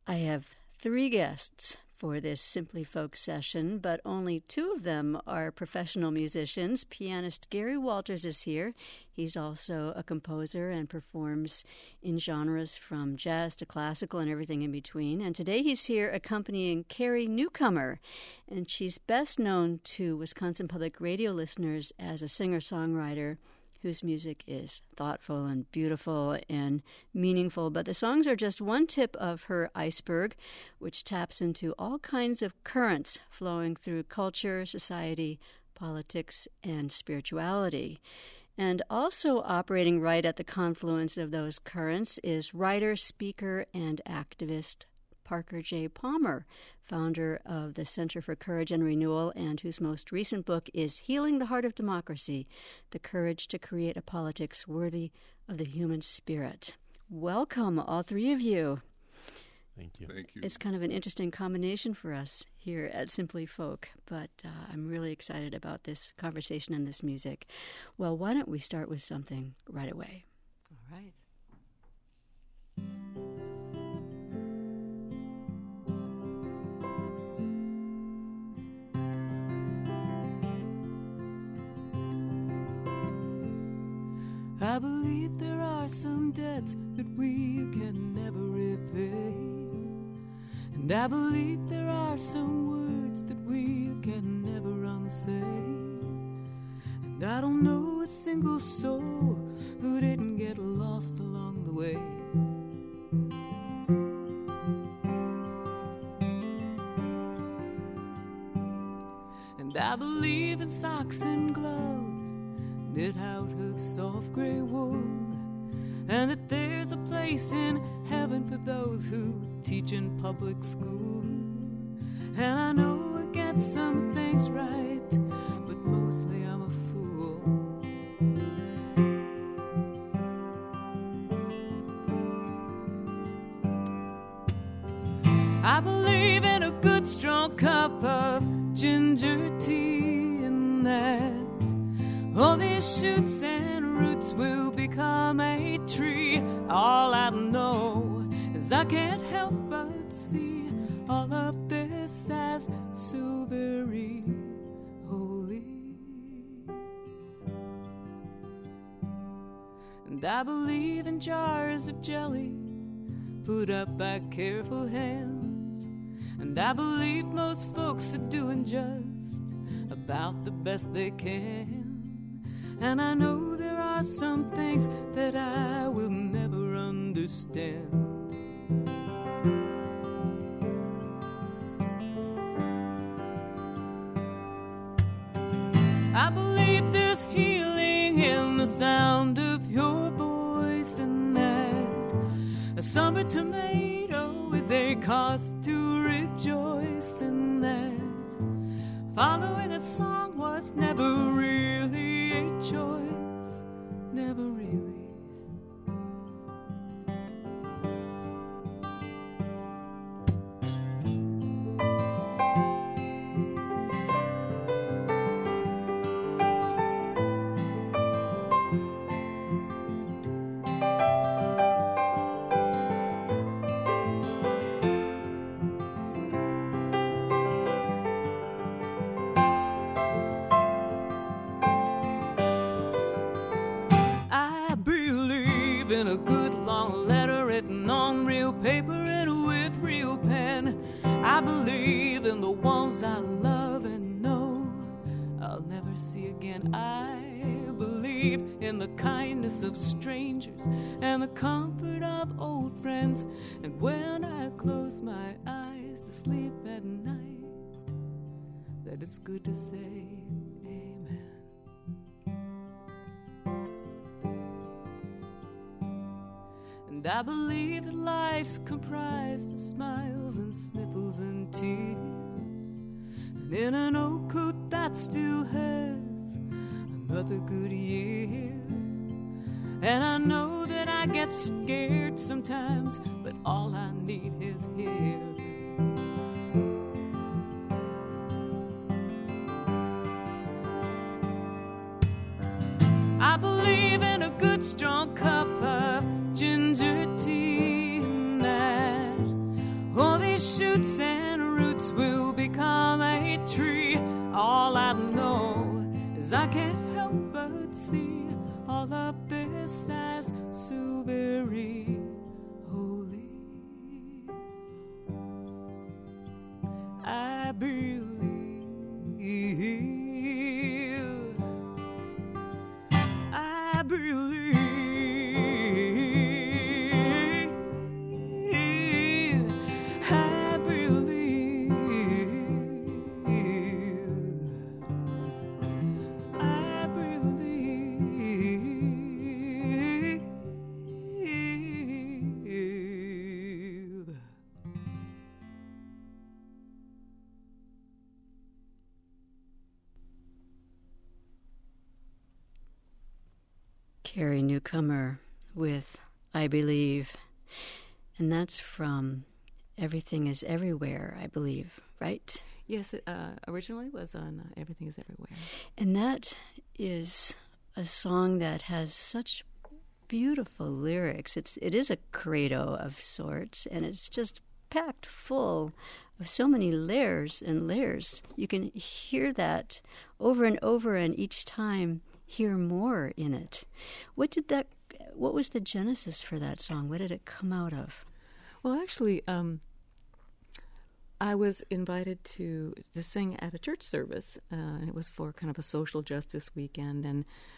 I have 3 guests for this Simply Folk session, but only 2 of them are professional musicians. Pianist Gary Walters is here. He's also a composer and performs in genres from jazz to classical and everything in between. And today he's here accompanying Carrie Newcomer, and she's best known to Wisconsin Public Radio listeners as a singer-songwriter whose music is thoughtful and beautiful and meaningful. But the songs are just one tip of her iceberg, which taps into all kinds of currents flowing through culture, society, politics, and spirituality. And also operating right at the confluence of those currents is writer, speaker, and activist Parker J. Palmer, founder of the Center for Courage and Renewal, and whose most recent book is Healing the Heart of Democracy, The Courage to Create a Politics Worthy of the Human Spirit. Welcome, all 3 of you. Thank you. Thank you. It's kind of an interesting combination for us here at Simply Folk, but I'm really excited about this conversation and this music. Well, why don't we start with something right away? All right. I believe there are some debts that we can never repay, and I believe there are some words that we can never unsay, and I don't know a single soul who didn't get lost along the way. And I believe in socks and gloves knit out of soft gray wool, and that there's a place in heaven for those who teach in public school. And I know I get some things right, but mostly I'm a fool. I believe in a good strong cup of ginger tea, and that all these shoots and roots will become a tree. All I know is I can't help but see all of this as so very holy. And I believe in jars of jelly put up by careful hands, and I believe most folks are doing just about the best they can. And I know there are some things that I will never understand. I believe there's healing in the sound of your voice, and that a summer tomato is a cause to rejoice, and that following a song was never really a choice, never really. In a good long letter written on real paper and with real pen. I believe in the ones I love and know I'll never see again. I believe in the kindness of strangers and the comfort of old friends. And when I close my eyes to sleep at night, that it's good to say amen. And I believe that life's comprised of smiles and sniffles and tears, and in an old coat that still has another good year. And I know that I get scared sometimes, but all I need is here. I believe in a good strong cup of ginger tea, and that these shoots and roots will become a tree. All I know is I can't help but see all of this as so very holy. I believe, I believe, I believe, I believe. Carrie Newcomer with I Believe. And that's from Everything is Everywhere, I believe, right? Yes, it originally was on Everything is Everywhere. And that is a song that has such beautiful lyrics. It is a credo of sorts, and it's just packed full of so many layers and layers. You can hear that over and over, and each time hear more in it. What was the genesis for that song? What did it come out of? Well, actually, I was invited to sing at a church service, and it was for kind of a social justice weekend,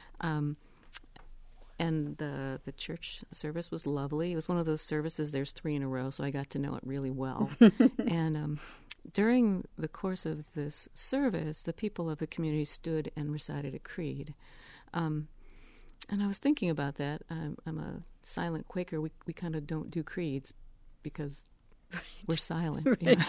and the church service was lovely. It was one of those services, there's 3 in a row, so I got to know it really well. And during the course of this service, the people of the community stood and recited a creed. And I was thinking about that. I'm a silent Quaker. We kind of don't do creeds because we're silent. Right. You know?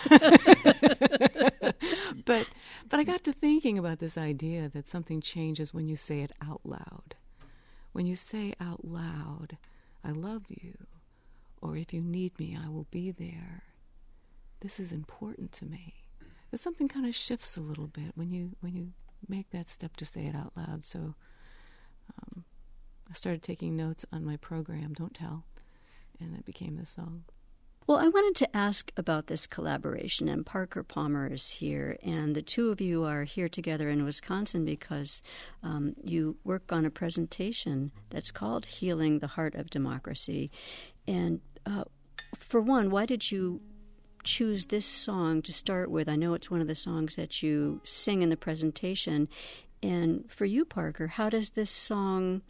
But I got to thinking about this idea that something changes when you say it out loud. When you say out loud, I love you, or if you need me, I will be there. This is important to me. That something kind of shifts a little bit when you make that step to say it out loud. So I started taking notes on my program, Don't Tell, and it became this song. Well, I wanted to ask about this collaboration, and Parker Palmer is here, and the two of you are here together in Wisconsin because you work on a presentation that's called Healing the Heart of Democracy. And for one, why did you choose this song to start with? I know it's one of the songs that you sing in the presentation. And for you, Parker, how does this song,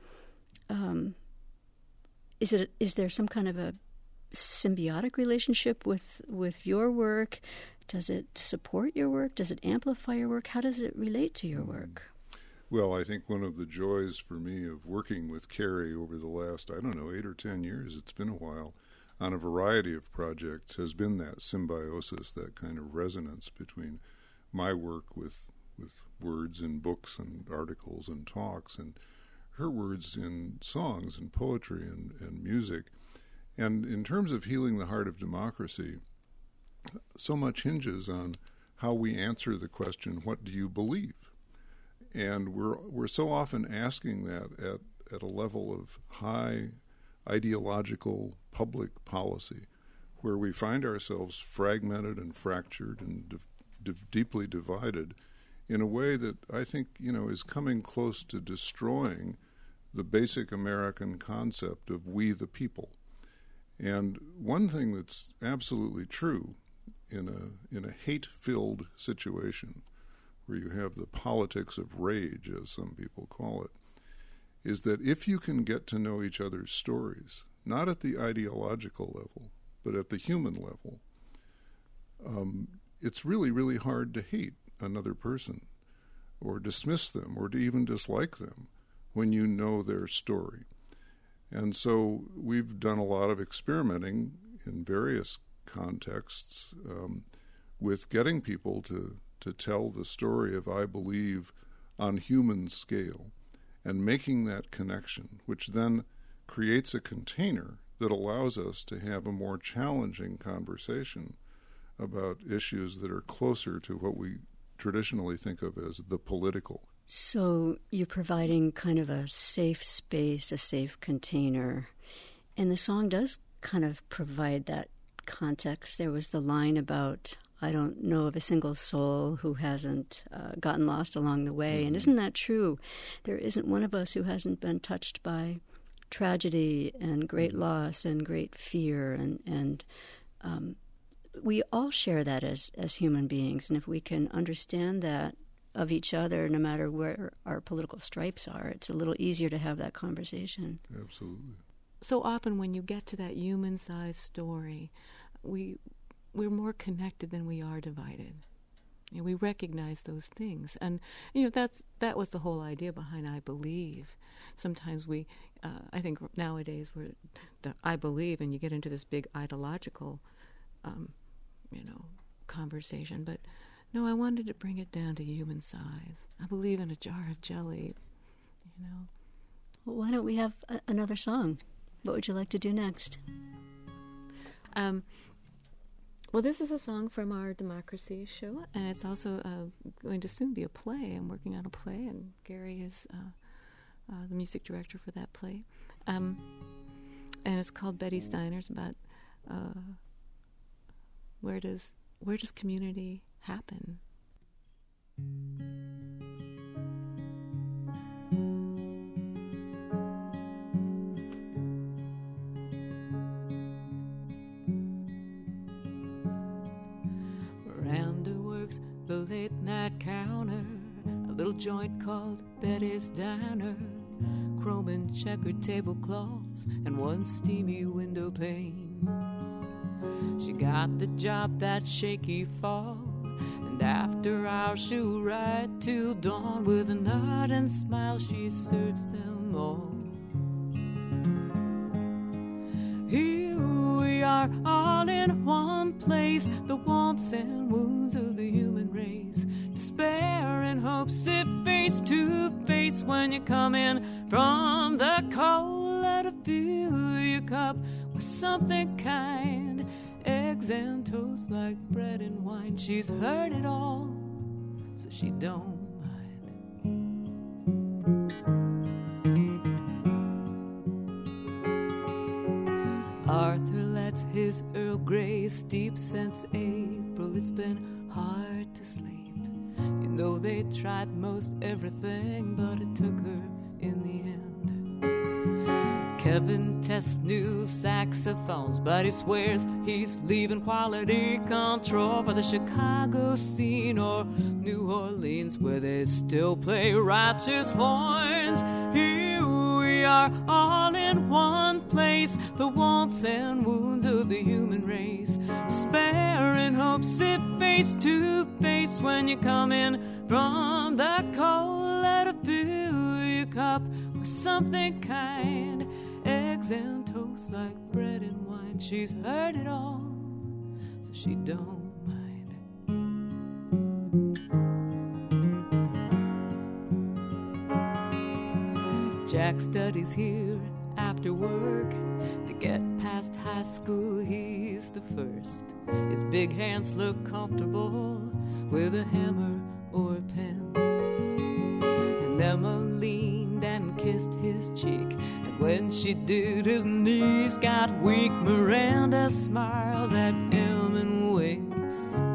is there some kind of a symbiotic relationship with your work? Does it support your work? Does it amplify your work? How does it relate to your work? Well, I think one of the joys for me of working with Carrie over the last, 8 or 10 years, it's been a while, on a variety of projects, has been that symbiosis, that kind of resonance between my work with words in books and articles and talks, and her words in songs and poetry and music. And in terms of healing the heart of democracy, so much hinges on how we answer the question, what do you believe? And we're so often asking that at a level of high ideological public policy, where we find ourselves fragmented and fractured and deeply divided in a way that I think, is coming close to destroying the basic American concept of we the people. And one thing that's absolutely true in a hate-filled situation, where you have the politics of rage, as some people call it, is that if you can get to know each other's stories, not at the ideological level, but at the human level, it's really, really hard to hate another person or dismiss them or to even dislike them when you know their story. And so we've done a lot of experimenting in various contexts with getting people to tell the story of I Believe on human scale and making that connection, which then creates a container that allows us to have a more challenging conversation about issues that are closer to what we traditionally think of as the political. So you're providing kind of a safe space, a safe container, and the song does kind of provide that context. There was the line about, I don't know of a single soul who hasn't gotten lost along the way. And isn't that true? There isn't one of us who hasn't been touched by tragedy and great loss and great fear. And we all share that as human beings. And if we can understand that of each other, no matter where our political stripes are, it's a little easier to have that conversation. Absolutely. So often when you get to that human-sized story, we're more connected than we are divided. You know, we recognize those things. And, you know, that was the whole idea behind I Believe. Sometimes I think nowadays I believe, and you get into this big ideological, conversation. But no, I wanted to bring it down to human size. I believe in a jar of jelly, Well, why don't we have another song? What would you like to do next? Well, this is a song from our Democracy show, and it's also going to soon be a play. I'm working on a play, and Gary is the music director for that play. And it's called Betty's Diner. It's about where does community happen? Miranda works the late night counter, a little joint called Betty's Diner, chrome and checkered tablecloths and one steamy window pane. She got the job that shaky fall, and after hours she'll ride till dawn. With a nod and smile she serves them all. Here we are all in one place, the wants and wounds of the human race. Despair and hope sit face to face when you come in from the cold. Let her fill your cup with something kind, eggs and toast like bread and wine. She's heard it all, so she don't mind. Arthur lets his Earl Grey steep since April. It's been hard to sleep. You know they tried most everything, but it took her in the end. Kevin tests new saxophones, but he swears he's leaving quality control for the Chicago scene or New Orleans, where they still play righteous horns. Here we are all in one place, the wants and wounds of the human race. Despair and hope sit face to face when you come in from the cold. Let her fill your cup with something kind, eggs and toast like bread and wine. She's heard it all, so she don't mind. Jack studies here after work. To get past high school, he's the first. His big hands look comfortable with a hammer or a pen. And Emma leaned and kissed his cheek, and when she did, his knees got weak. Miranda smiles at him and winks.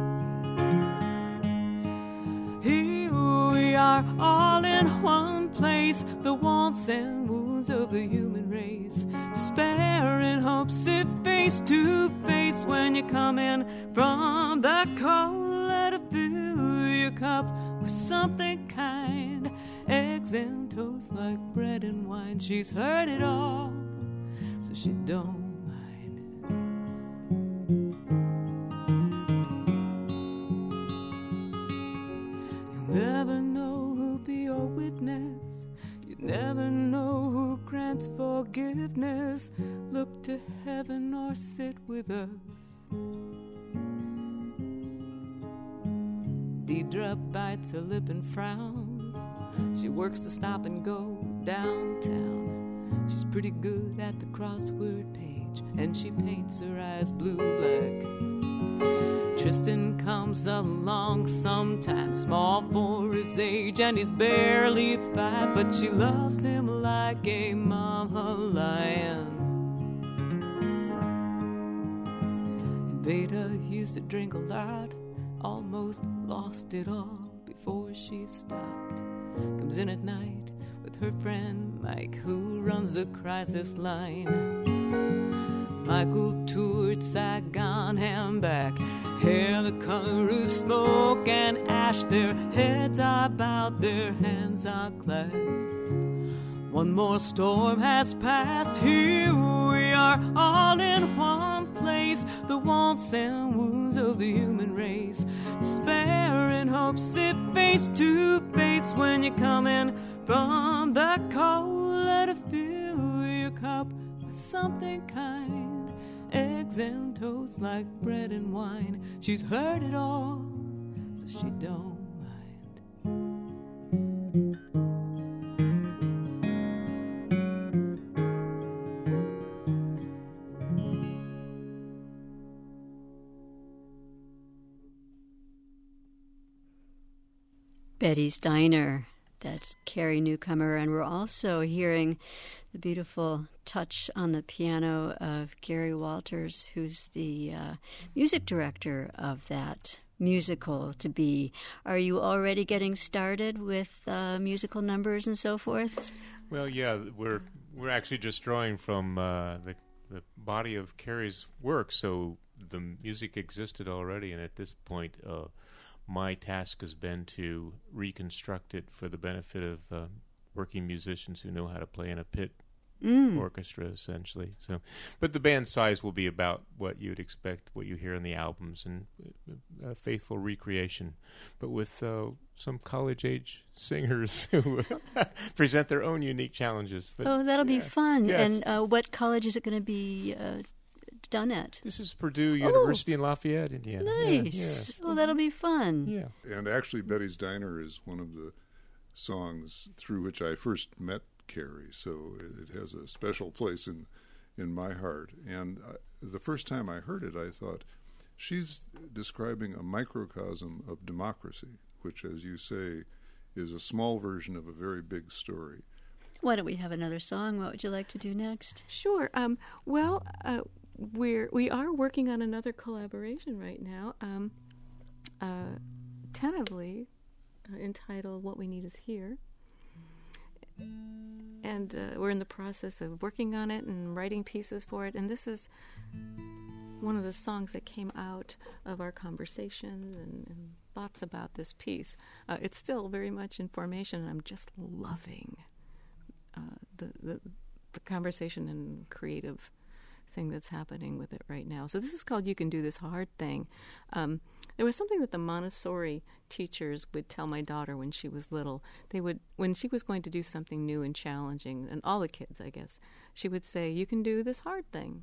Here we are all in one place, the wants and wounds of the human race. Despair and hope sit face to face when you come in from the cold. Let her fill your cup with something kind, eggs and toast like bread and wine. She's heard it all, so she don't mind. You'll never know who'll be your witness. You never know who grants forgiveness. Look to heaven or sit with us. Deidre bites her lip and frowns. She works to stop and go downtown. She's pretty good at the crossword page, and she paints her eyes blue-black. Tristan comes along sometimes, small for his age, and he's barely 5, but she loves him like a mama lion. Veda used to drink a lot, almost lost it all before she stopped. Comes in at night with her friend Mike, who runs the crisis line. Michael toured Saigon and back, hair the color of smoke and ash. Their heads are bowed, their hands are clasped. One more storm has passed, here we are all in one place. The wants and wounds of the human race, despair and hope sit face to face. When you're coming from the cold, let it fill your cup with something kind. Eggs and toast like bread and wine. She's heard it all, so she don't mind. Betty's Diner. That's Carrie Newcomer, and we're also hearing the beautiful touch on the piano of Gary Walters, who's the music director of that musical to be. Are you already getting started with musical numbers and so forth? Well, yeah, we're actually just drawing from the body of Carrie's work, so the music existed already, and at this point my task has been to reconstruct it for the benefit of working musicians who know how to play in a pit orchestra, essentially. So, but the band size will be about what you'd expect, what you hear in the albums, and a faithful recreation, but with some college-age singers who present their own unique challenges. But, that'll be fun. Yes. And what college is it going to be done at? This is Purdue University in Lafayette, Indiana. Nice. Yeah. Well, that'll be fun. Yeah. And actually, Betty's Diner is one of the songs through which I first met Carrie, so it has a special place in my heart. And the first time I heard it, I thought, she's describing a microcosm of democracy, which, as you say, is a small version of a very big story. Why don't we have another song? What would you like to do next? Sure. We are working on another collaboration right now, tentatively entitled "What We Need Is Here," and we're in the process of working on it and writing pieces for it. And this is one of the songs that came out of our conversations and thoughts about this piece. It's still very much in formation, and I'm just loving the conversation and creative thing that's happening with it right now. So this is called "You Can Do This Hard Thing." There was something that the Montessori teachers would tell my daughter when she was little. They would, when she was going to do something new and challenging, and all the kids, I guess, she would say, "You can do this hard thing."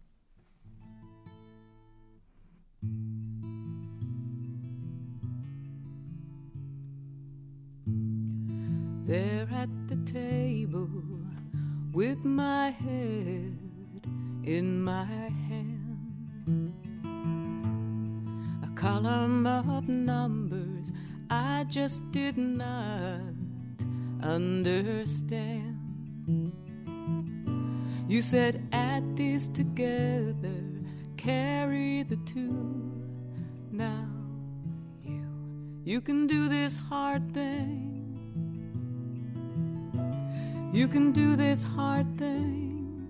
There at the table with my head in my hand, a column of numbers I just did not understand. You said add these together, carry the two. Now you can do this hard thing. You can do this hard thing.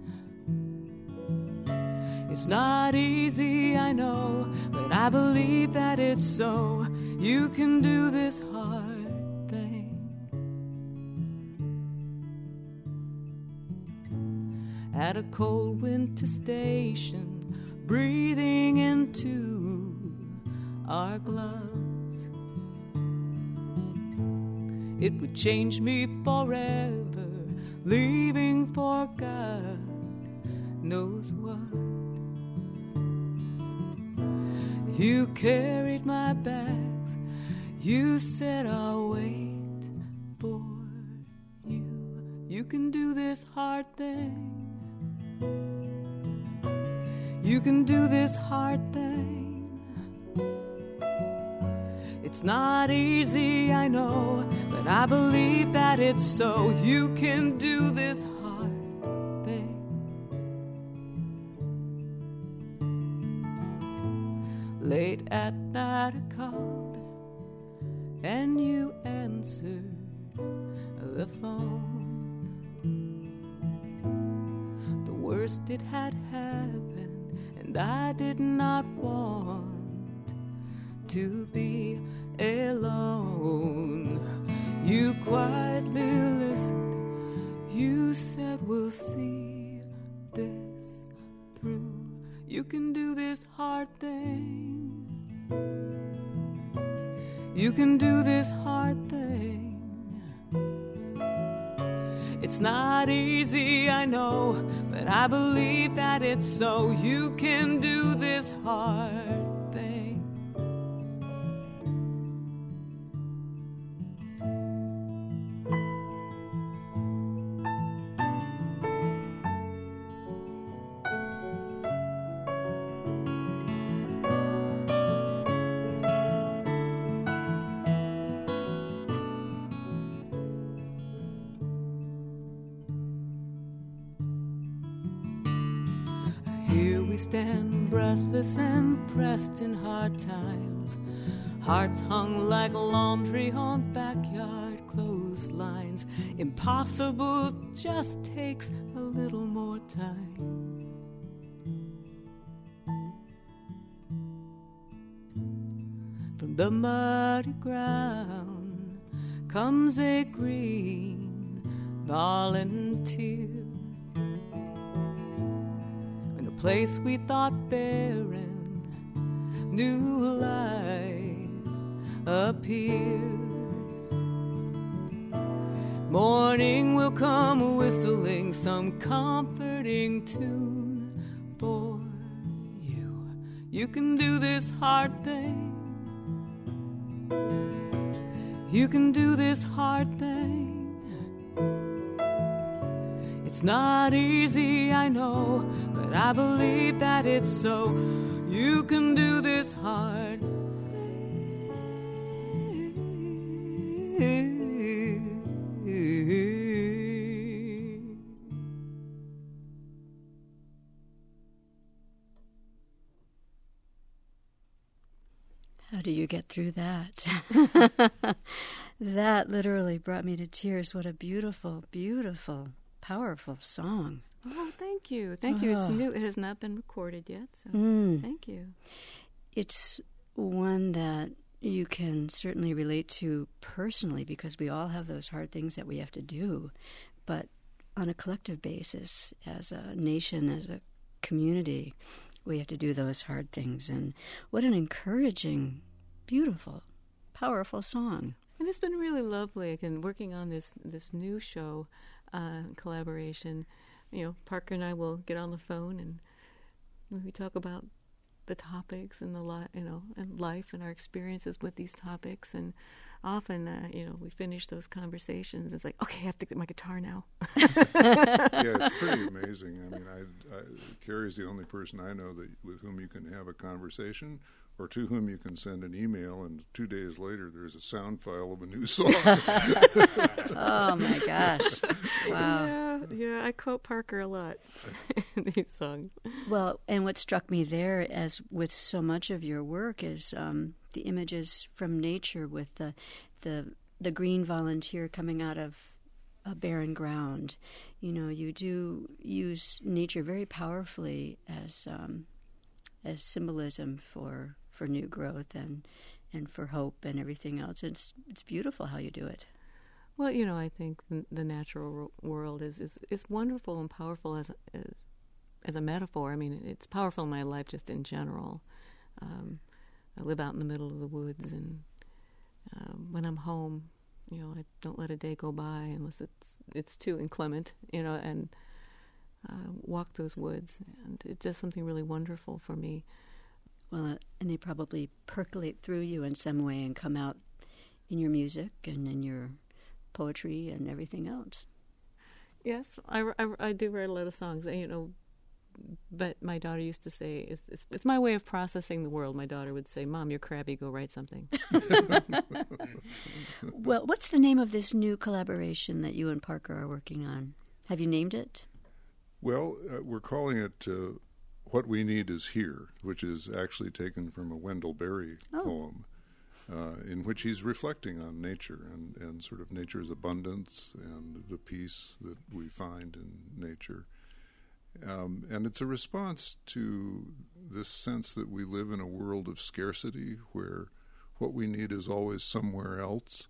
It's not easy, I know, but I believe that it's so. You can do this hard thing. At a cold winter station, breathing into our gloves, it would change me forever, leaving for God knows what. You carried my bags, you said I'll wait for you. You can do this hard thing. You can do this hard thing. It's not easy, I know, but I believe that it's so. You can do this hard thing. At night I called and you answered the phone. The worst it had happened, and I did not want to be alone. You quietly listened. You said we'll see this through. You can do this hard thing. You can do this hard thing. It's not easy, I know, but I believe that it's so. You can do this hard thing. Here we stand breathless and pressed in hard times, hearts hung like laundry on backyard clotheslines. Impossible just takes a little more time. From the muddy ground comes a green volunteer. Place we thought barren, new life appears. Morning will come whistling some comforting tune for you. You can do this hard thing. You can do this hard thing. It's not easy, I know, but I believe that it's so. You can do this hard thing. How do you get through that? That literally brought me to tears. What a beautiful, beautiful, powerful song. Oh, thank you. Thank you. It's new. It has not been recorded yet, so thank you. It's one that you can certainly relate to personally because we all have those hard things that we have to do. But on a collective basis, as a nation, as a community, we have to do those hard things. And what an encouraging, beautiful, powerful song. And it's been really lovely. Again, working on this new show collaboration. You know, Parker and I will get on the phone and we talk about the topics and and life and our experiences with these topics. And often, we finish those conversations. It's like, okay, I have to get my guitar now. Yeah, it's pretty amazing. I mean, Carrie's the only person I know with whom you can have a conversation or to whom you can send an email, and 2 days later there's a sound file of a new song. Oh, my gosh. Wow. Yeah, I quote Parker a lot in these songs. Well, and what struck me there, as with so much of your work, is the images from nature with the green volunteer coming out of a barren ground. You know, you do use nature very powerfully as symbolism for new growth and for hope and everything else. It's beautiful how you do it. Well, I think the natural world is wonderful and powerful as a metaphor. I mean, it's powerful in my life just in general. I live out in the middle of the woods, and when I'm home, I don't let a day go by unless it's too inclement, and walk those woods, and it does something really wonderful for me. Well, and they probably percolate through you in some way and come out in your music and in your poetry and everything else. Yes, I do write a lot of songs, but my daughter used to say, it's my way of processing the world. My daughter would say, Mom, you're crabby, go write something. Well, what's the name of this new collaboration that you and Parker are working on? Have you named it? Well, we're calling it What We Need Is Here, which is actually taken from a Wendell Berry poem, in which he's reflecting on nature and sort of nature's abundance and the peace that we find in nature. And it's a response to this sense that we live in a world of scarcity where what we need is always somewhere else.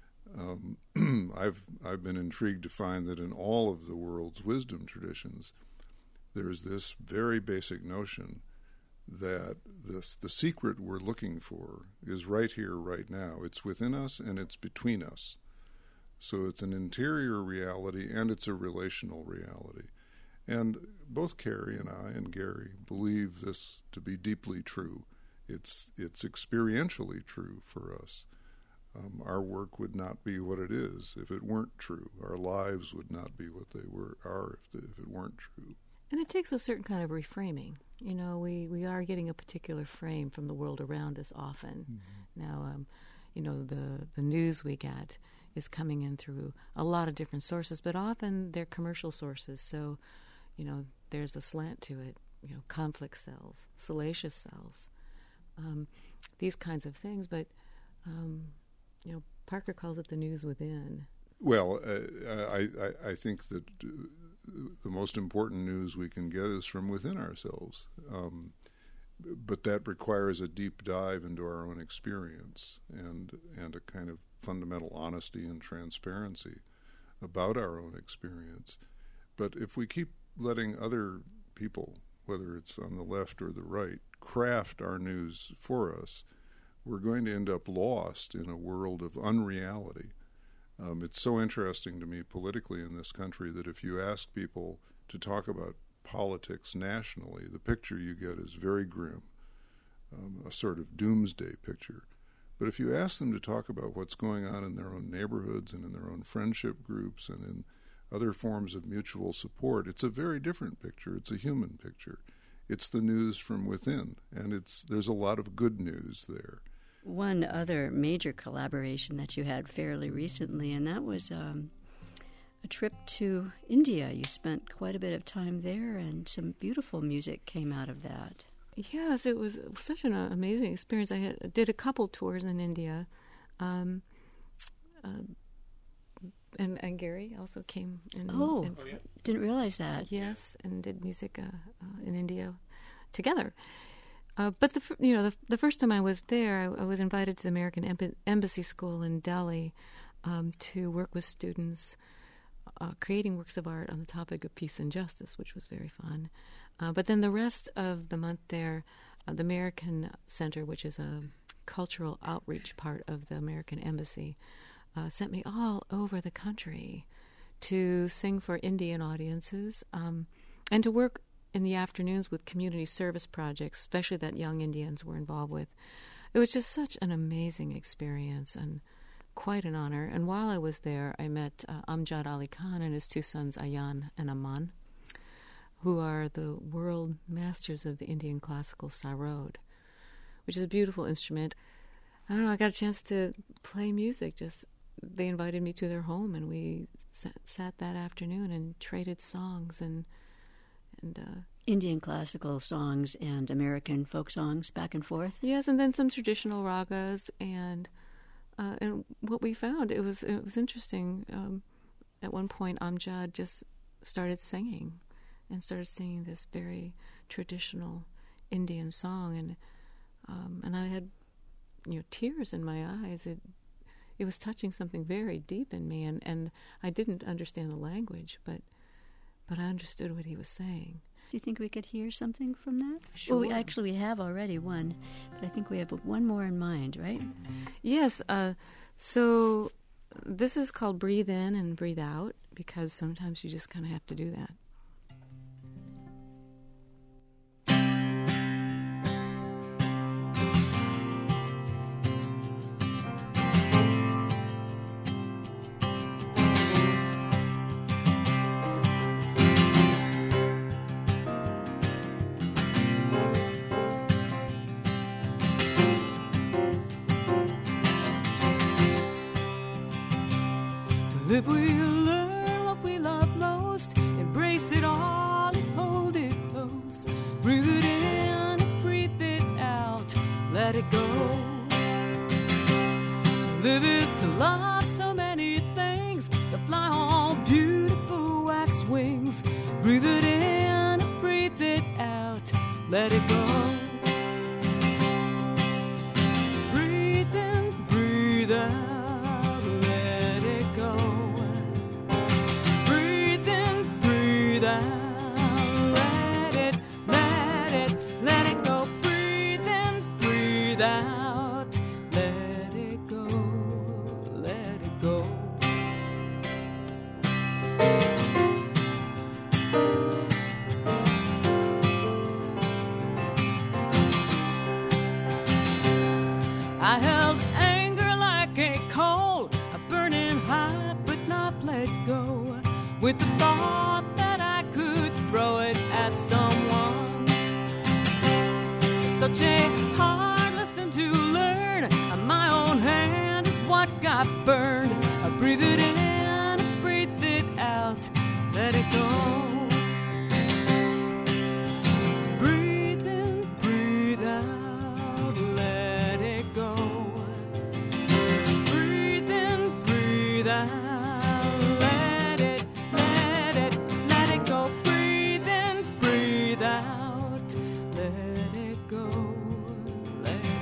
I've been intrigued to find that in all of the world's wisdom traditions, there's this very basic notion that the secret we're looking for is right here, right now. It's within us and it's between us. So it's an interior reality and it's a relational reality. And both Carrie and I and Gary believe this to be deeply true. It's experientially true for us. Our work would not be what it is if it weren't true. Our lives would not be what they are if it weren't true. And it takes a certain kind of reframing. You know, we are getting a particular frame from the world around us often. Mm-hmm. Now, you know, the news we get is coming in through a lot of different sources, but often they're commercial sources. So, you know, there's a slant to it. You know, conflict sells, salacious sells, these kinds of things. But, you know, Parker calls it the news within. Well, I think that the most important news we can get is from within ourselves. But that requires a deep dive into our own experience and a kind of fundamental honesty and transparency about our own experience. But if we keep letting other people, whether it's on the left or the right, craft our news for us, we're going to end up lost in a world of unreality. It's so interesting to me politically in this country that if you ask people to talk about politics nationally, the picture you get is very grim, a sort of doomsday picture. But if you ask them to talk about what's going on in their own neighborhoods and in their own friendship groups and in other forms of mutual support, it's a very different picture. It's a human picture. It's the news from within, and there's a lot of good news there. One other major collaboration that you had fairly recently, and that was a trip to India. You spent quite a bit of time there, and some beautiful music came out of that. Yes, it was such an amazing experience. I did a couple tours in India, and Gary also came. Didn't realize that. Yes, and did music in India together. But the first time I was there, I was invited to the American Embassy School in Delhi to work with students creating works of art on the topic of peace and justice, which was very fun. But then the rest of the month there, the American Center, which is a cultural outreach part of the American Embassy, sent me all over the country to sing for Indian audiences and to work in the afternoons with community service projects, especially that young Indians were involved with. It was just such an amazing experience and quite an honor. And while I was there, I met Amjad Ali Khan and his two sons, Ayan and Aman, who are the world masters of the Indian classical sarod, which is a beautiful instrument. I don't know, I got a chance to play music. They invited me to their home, and we sat that afternoon and traded songs and Indian classical songs and American folk songs back and forth. Yes, and then some traditional ragas, and what we found, it was interesting. At one point, Amjad just started singing this very traditional Indian song, and I had tears in my eyes. It was touching something very deep in me, and I didn't understand the language, but I understood what he was saying. Do you think we could hear something from that? Sure. Well, we have already one, but I think we have one more in mind, right? Yes. So this is called Breathe In and Breathe Out, because sometimes you just kind of have to do that. Live we learn what we love most, embrace it all and hold it close. Breathe Live is to love so many things that fly on beautiful wax wings. Breathe it in, breathe it out, let it go. Breathe in, breathe out, let it go. Breathe in, breathe out, let it go. Breathe in, breathe out, let it go, let it go. I held anger like a coal, a burning hot but not let go, with the thought that I could throw it at someone. Such a hard lesson to learn, on my own hand is what got burned. I breathe it in, breathe it out, let it go. Breathe in, breathe out, let it go. Breathe in, breathe out, let it go. Breathe in, breathe out, let it go, let it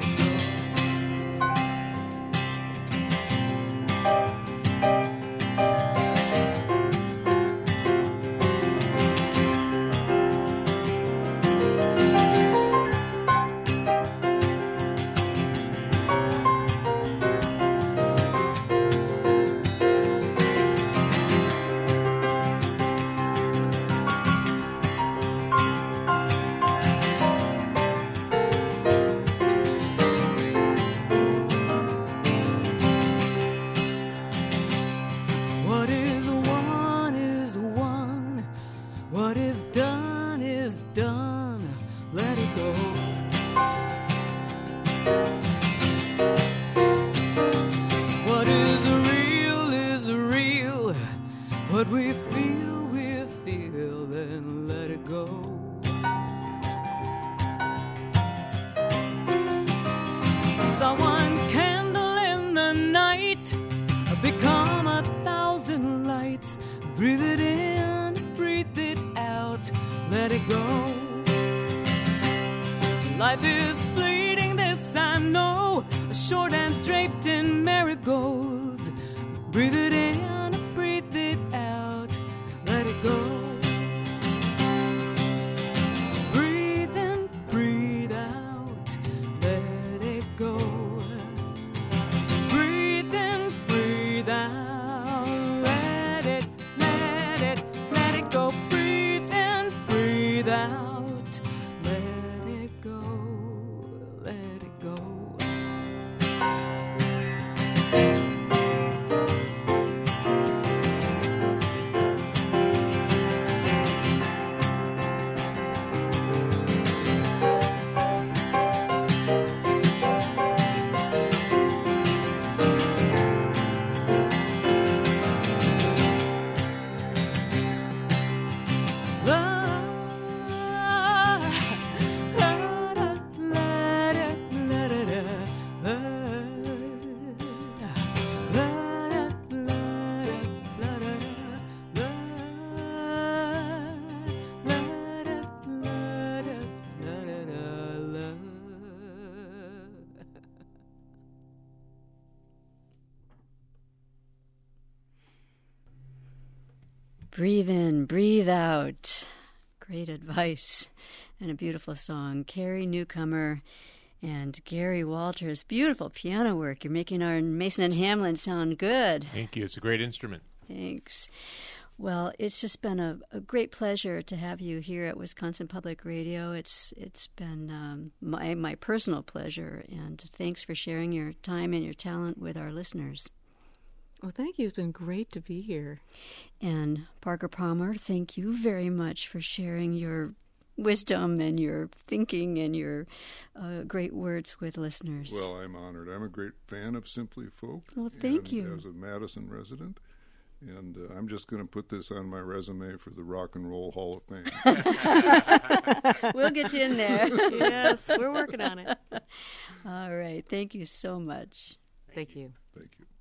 What is one is one. What is done, let it go. What is real. What we feel, then let it go. Saw one candle in the night become 1,000 lights. Breathe it in, breathe it out, let it go. Life is fleeting, this I know, short and draped in marigolds. Breathe it in, breathe it out, let it go. Breathe in, breathe out, let it go. Breathe in, breathe out, let it go. Breathe in, breathe out, let it go, let it go. Breathe in, breathe out. Great advice and a beautiful song. Carrie Newcomer and Gary Walters. Beautiful piano work. You're making our Mason and Hamlin sound good. Thank you. It's a great instrument. Thanks. Well, it's just been a great pleasure to have you here at Wisconsin Public Radio. It's been my personal pleasure, and thanks for sharing your time and your talent with our listeners. Well, thank you. It's been great to be here. And Parker Palmer, thank you very much for sharing your wisdom and your thinking and your great words with listeners. Well, I'm honored. I'm a great fan of Simply Folk. Well, thank you. As a Madison resident. And I'm just going to put this on my resume for the Rock and Roll Hall of Fame. We'll get you in there. Yes, we're working on it. All right. Thank you so much. Thank you. Thank you.